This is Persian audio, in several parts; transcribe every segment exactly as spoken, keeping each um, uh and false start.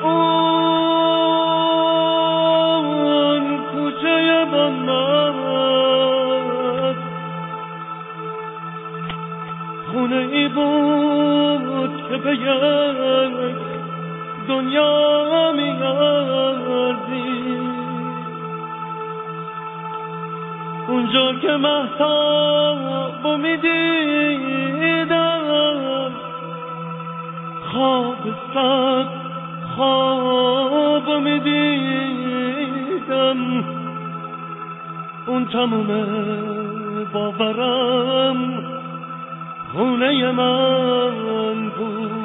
اون کوچه بامداد خونه ای بود که به یک دنیا می‌گردی، اونجا که مهتاب می‌دیدم خواب صد خواب می‌دیدم، اون تموم باورم خونه من بود.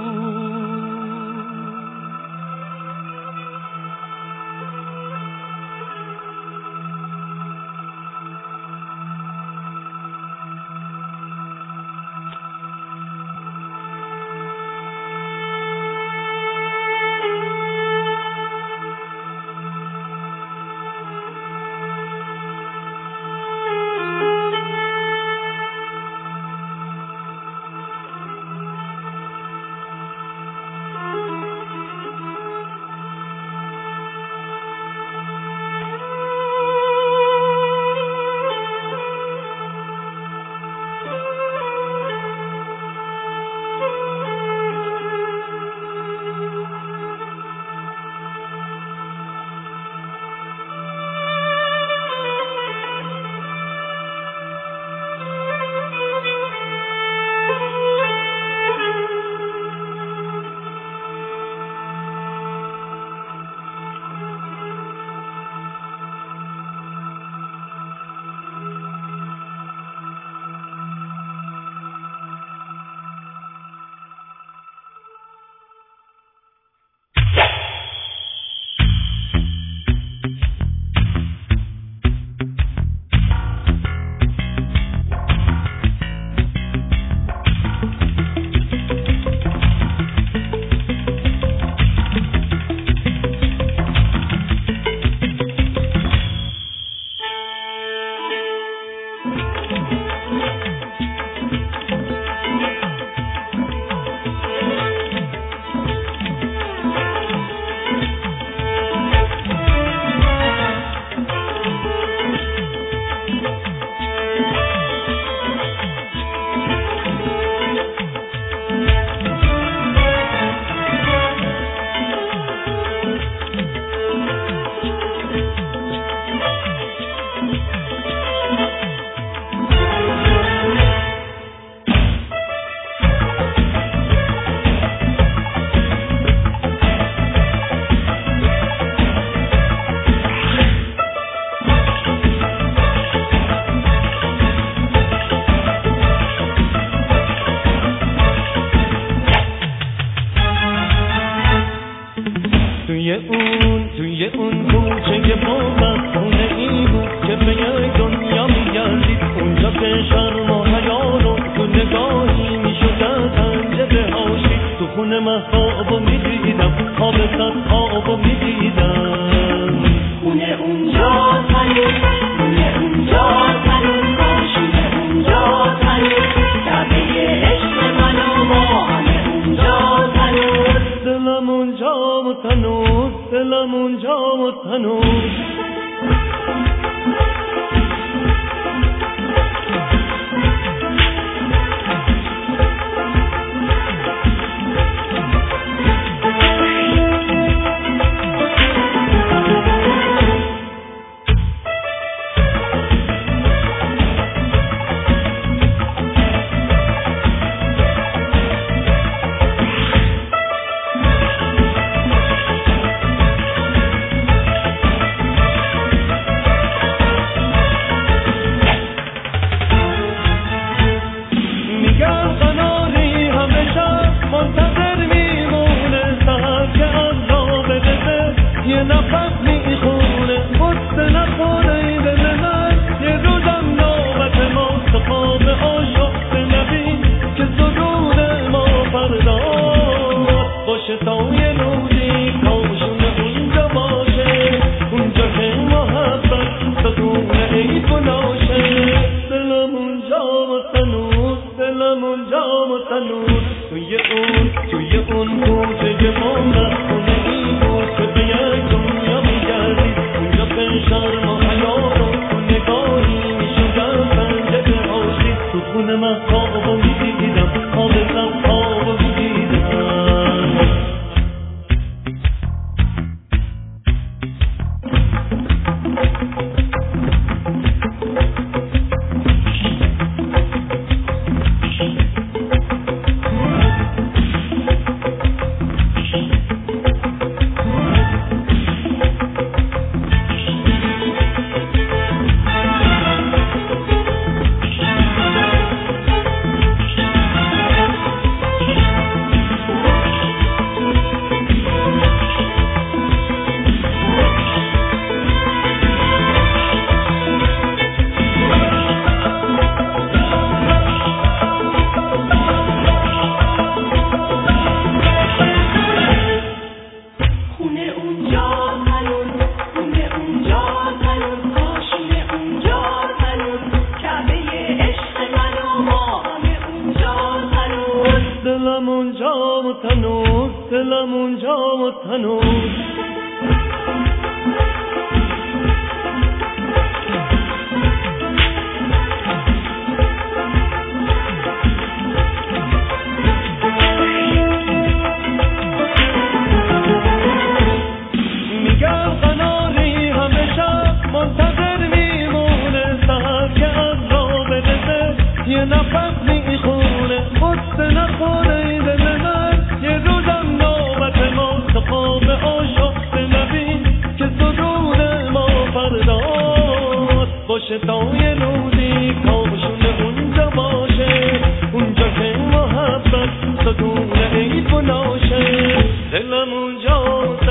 توی اون توی اون کوچه ما خونه ای بود خونه اونجا هنوز، خونه اونجا هنوز، آشونه اونجا هنوز، کعبه عشق من و ماهانه اونجا هنوز. دلم اونجا و تنوز، دلم اونجا و تنوز. یه نفس میخونه قصه نخوره دل من، یه روزم نوبت ماست خواب آشفته نبین که صدور ما فرداست باشه تا یه روزی کاشونه اونجا باشه، اونجا که محبت صدور عید و ناشه. دلم اونجا